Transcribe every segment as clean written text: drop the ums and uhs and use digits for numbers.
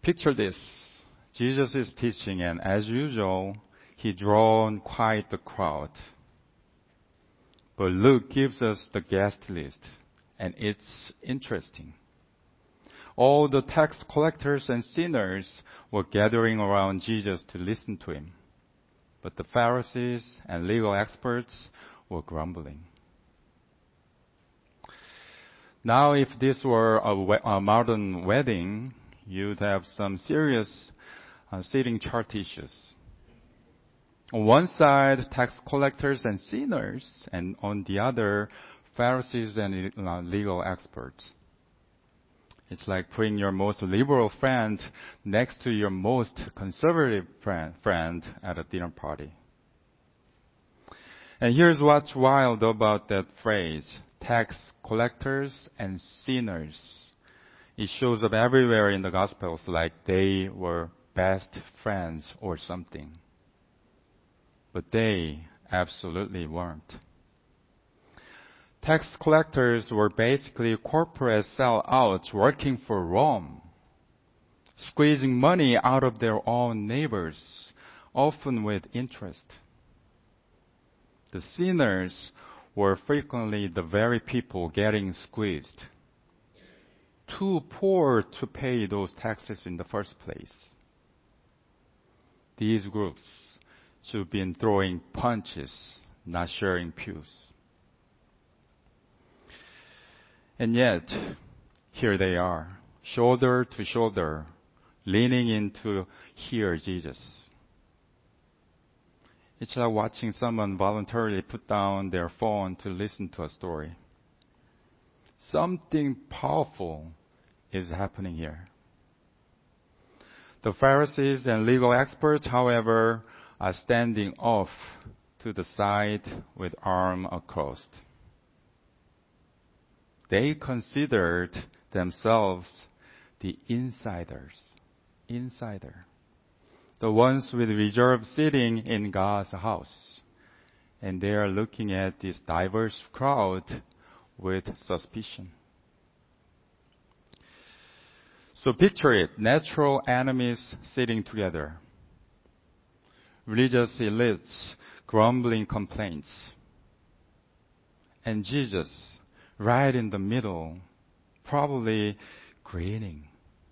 Picture this. Jesus is teaching, and as usual, he drawn quite the crowd. But Luke gives us the guest list, and it's interesting. All the tax collectors and sinners were gathering around Jesus to listen to him. But the Pharisees and legal experts were grumbling. Now, if this were a modern wedding, you'd have some serious seating chart issues. On one side, tax collectors and sinners, and on the other, Pharisees and legal experts. It's like putting your most liberal friend next to your most conservative friend at a dinner party. And here's what's wild about that phrase, tax collectors and sinners. It shows up everywhere in the Gospels like they were best friends or something. But they absolutely weren't. Tax collectors were basically corporate sellouts working for Rome, squeezing money out of their own neighbors, often with interest. The sinners were frequently the very people getting squeezed, too poor to pay those taxes in the first place. These groups should have been throwing punches, not sharing pews. And yet, here they are, shoulder to shoulder, leaning in to hear Jesus. It's like watching someone voluntarily put down their phone to listen to a story. Something powerful is happening here. The Pharisees and legal experts, however, are standing off to the side with arms crossed. They considered themselves the insider, the ones with reserved seating in God's house. And they are looking at this diverse crowd with suspicion. So picture it, natural enemies sitting together. Religious elites grumbling complaints. And Jesus, right in the middle, probably grinning.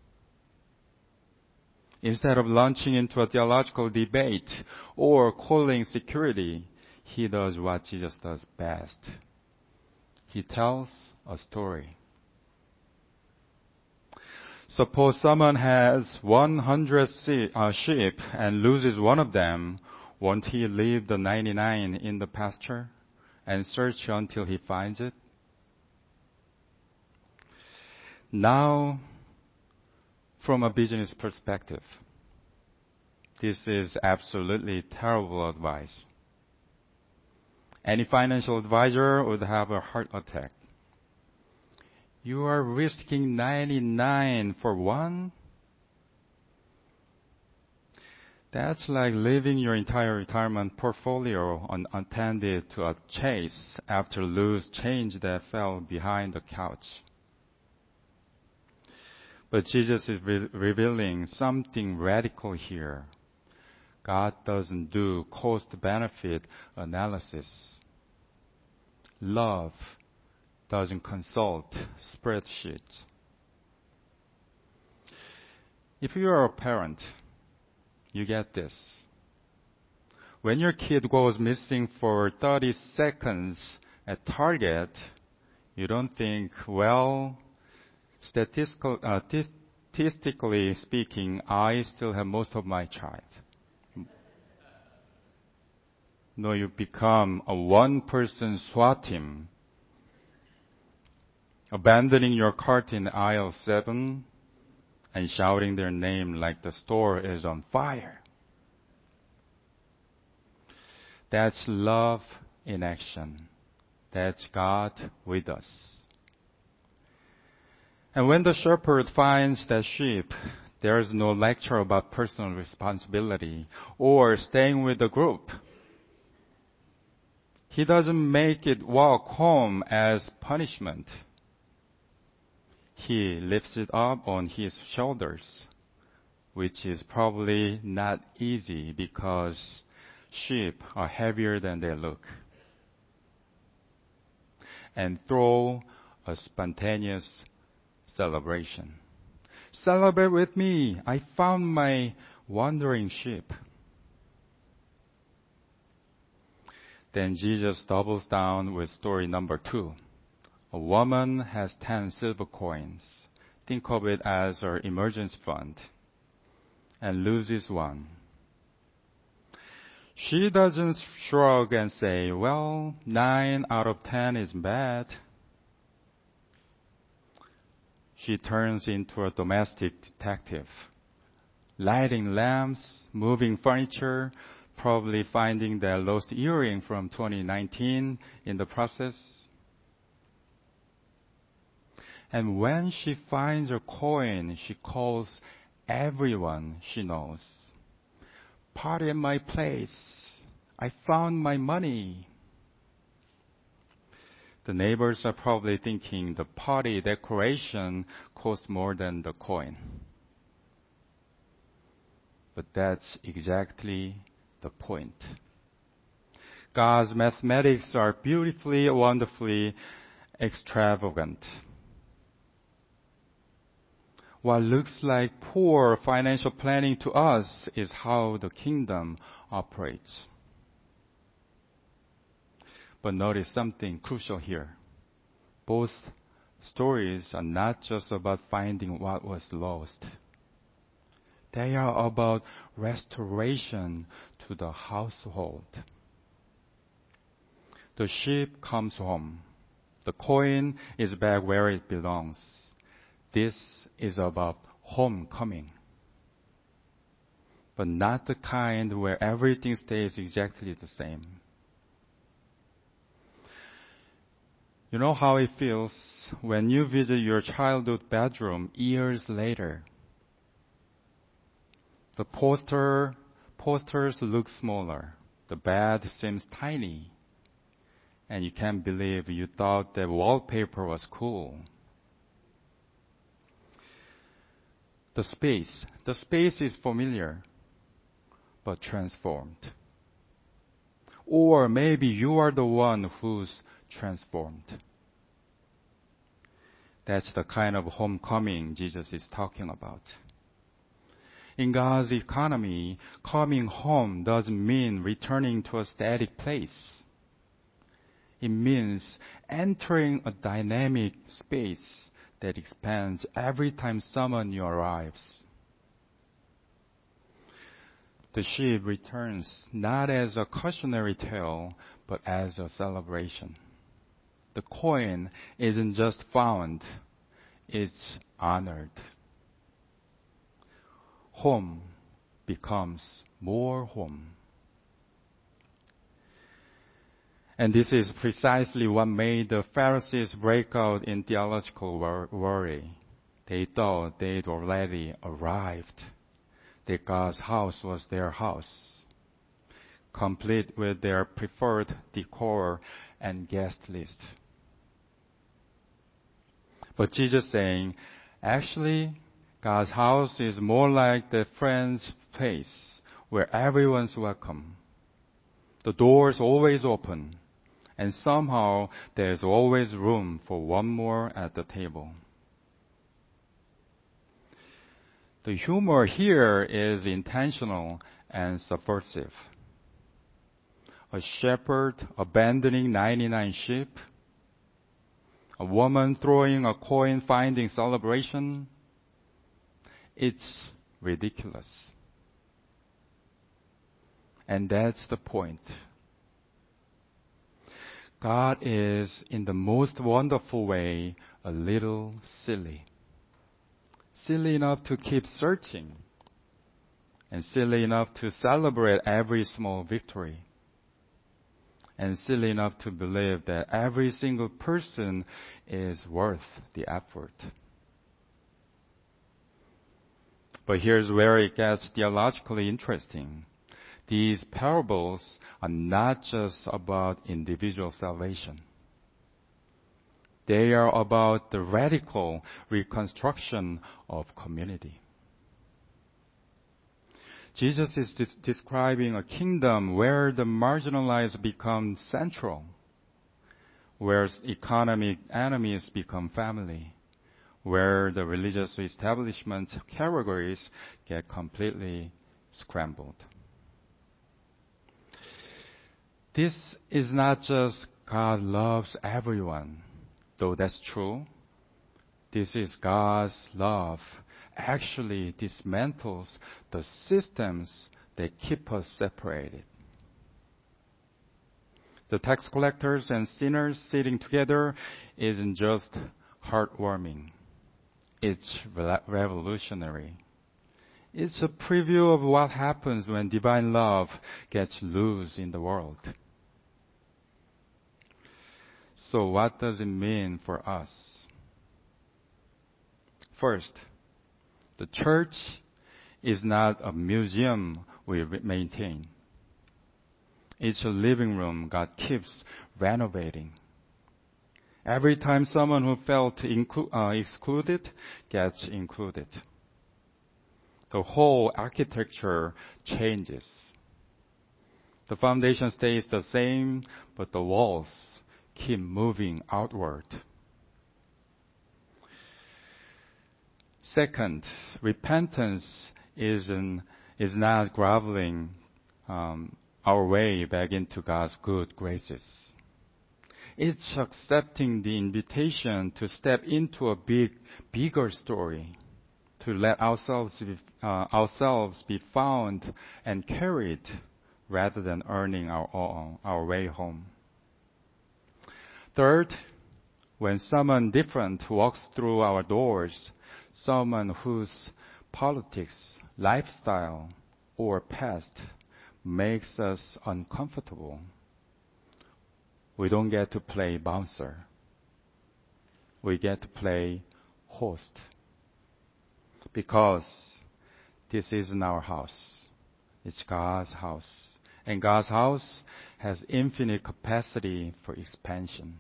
Instead of launching into a theological debate or calling security, he does what Jesus does best. He tells a story. Suppose someone has 100 sheep and loses one of them, won't he leave the 99 in the pasture and search until he finds it? Now, from a business perspective, this is absolutely terrible advice. Any financial advisor would have a heart attack. You are risking 99 for one? That's like leaving your entire retirement portfolio unattended to a chase after loose change that fell behind the couch. But Jesus is revealing something radical here. God doesn't do cost-benefit analysis. Love doesn't consult spreadsheets. If you are a parent, you get this. When your kid goes missing for 30 seconds at Target, you don't think, well, statistically speaking, I still have most of my child. No, you become a one-person SWAT team, abandoning your cart in aisle 7 and shouting their name like the store is on fire. That's love in action. That's God with us. And when the shepherd finds that sheep, there is no lecture about personal responsibility or staying with the group. He doesn't make it walk home as punishment. He lifts it up on his shoulders, which is probably not easy because sheep are heavier than they look, and throw a spontaneous celebration. Celebrate with me! I found my wandering sheep. Then Jesus doubles down with story number 2. A woman has 10 silver coins. Think of it as her emergency fund. And loses one. She doesn't shrug and say, well, 9 out of 10 is bad. She turns into a domestic detective, lighting lamps, moving furniture, probably finding that lost earring from 2019 in the process. And when she finds her coin, she calls everyone she knows. Party at my place. I found my money. The neighbors are probably thinking the party decoration costs more than the coin. But that's exactly the point. God's mathematics are beautifully, wonderfully extravagant. What looks like poor financial planning to us is how the kingdom operates. But notice something crucial here. Both stories are not just about finding what was lost. They are about restoration to the household. The sheep comes home. The coin is back where it belongs. This is about homecoming. But not the kind where everything stays exactly the same. You know how it feels when you visit your childhood bedroom years later. The posters look smaller. The bed seems tiny. And you can't believe you thought the wallpaper was cool. The space is familiar, but transformed. Or maybe you are the one who's transformed. That's the kind of homecoming Jesus is talking about. In God's economy, coming home doesn't mean returning to a static place. It means entering a dynamic space that expands every time someone new arrives. The sheep returns not as a cautionary tale, but as a celebration. The coin isn't just found, it's honored. Home becomes more home. And this is precisely what made the Pharisees break out in theological worry. They thought they'd already arrived, that God's house was their house, complete with their preferred decor and guest list. But Jesus saying, actually, God's house is more like the friend's place where everyone's welcome. The door's always open, and somehow there's always room for one more at the table. The humor here is intentional and subversive. A shepherd abandoning 99 sheep, a woman throwing a coin finding celebration. It's ridiculous. And that's the point. God is, in the most wonderful way, a little silly. Silly enough to keep searching, and silly enough to celebrate every small victory, and silly enough to believe that every single person is worth the effort. But here's where it gets theologically interesting. These parables are not just about individual salvation. They are about the radical reconstruction of community. Jesus is describing a kingdom where the marginalized become central, where economic enemies become family, where the religious establishment categories get completely scrambled. This is not just God loves everyone, though that's true. This is God's love actually dismantles the systems that keep us separated. The tax collectors and sinners sitting together isn't just heartwarming. It's revolutionary. It's a preview of what happens when divine love gets loose in the world. So what does it mean for us? First, the church is not a museum we maintain. It's a living room God keeps renovating. Every time someone who felt excluded gets included, the whole architecture changes. The foundation stays the same, but the walls keep moving outward. Second, repentance is not groveling our way back into God's good graces. It's accepting the invitation to step into a bigger story, to let ourselves be found and carried rather than earning our way home. Third, when someone different walks through our doors, someone whose politics, lifestyle, or past makes us uncomfortable, we don't get to play bouncer. We get to play host. Because this isn't our house. It's God's house. And God's house has infinite capacity for expansion.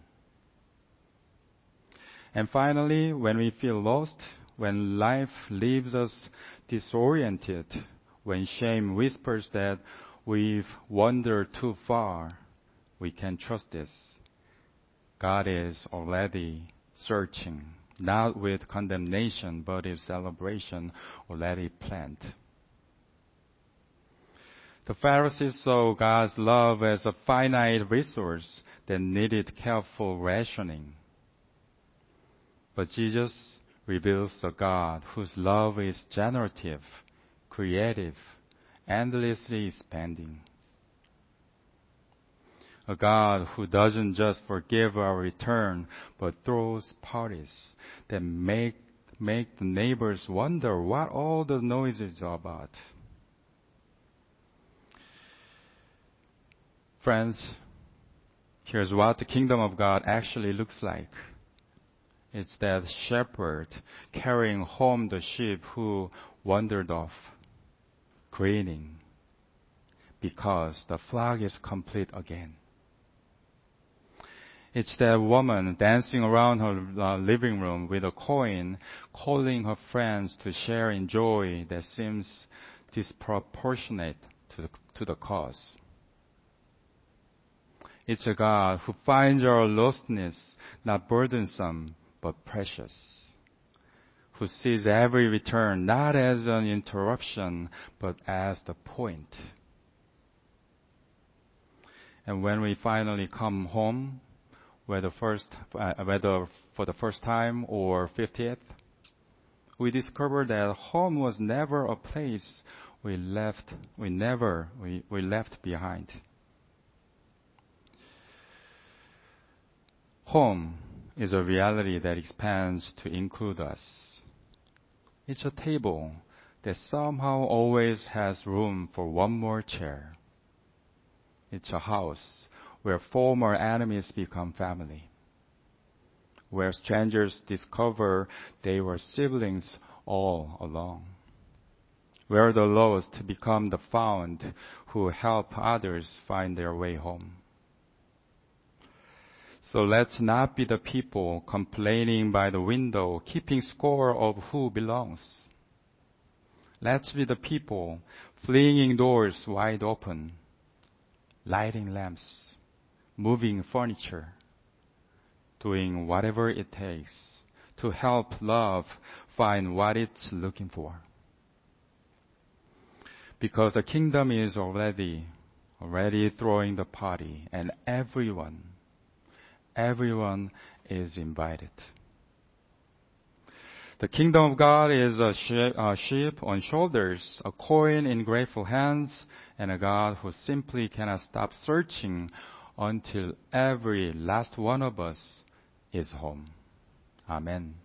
And finally, when we feel lost, when life leaves us disoriented, when shame whispers that we've wandered too far, we can trust this. God is already searching, not with condemnation, but with celebration already planned. The Pharisees saw God's love as a finite resource that needed careful rationing. But Jesus reveals a God whose love is generative, creative, endlessly expanding. A God who doesn't just forgive our return, but throws parties that make the neighbors wonder what all the noise is about. Friends, here's what the kingdom of God actually looks like. It's that shepherd carrying home the sheep who wandered off, grinning, because the flock is complete again. It's that woman dancing around her living room with a coin, calling her friends to share in joy that seems disproportionate to the cause. It's a God who finds our lostness not burdensome, but precious, who sees every return not as an interruption, but as the point. And when we finally come home, whether for the first time or 50th, we discover that home was never a place we left behind. Home is a reality that expands to include us. It's a table that somehow always has room for one more chair. It's a house where former enemies become family, where strangers discover they were siblings all along, where the lost become the found who help others find their way home. So let's not be the people complaining by the window, keeping score of who belongs. Let's be the people flinging doors wide open, lighting lamps, moving furniture, doing whatever it takes to help love find what it's looking for. Because the kingdom is already throwing the party, and everyone is invited. The kingdom of God is a sheep on shoulders, a coin in grateful hands, and a God who simply cannot stop searching until every last one of us is home. Amen.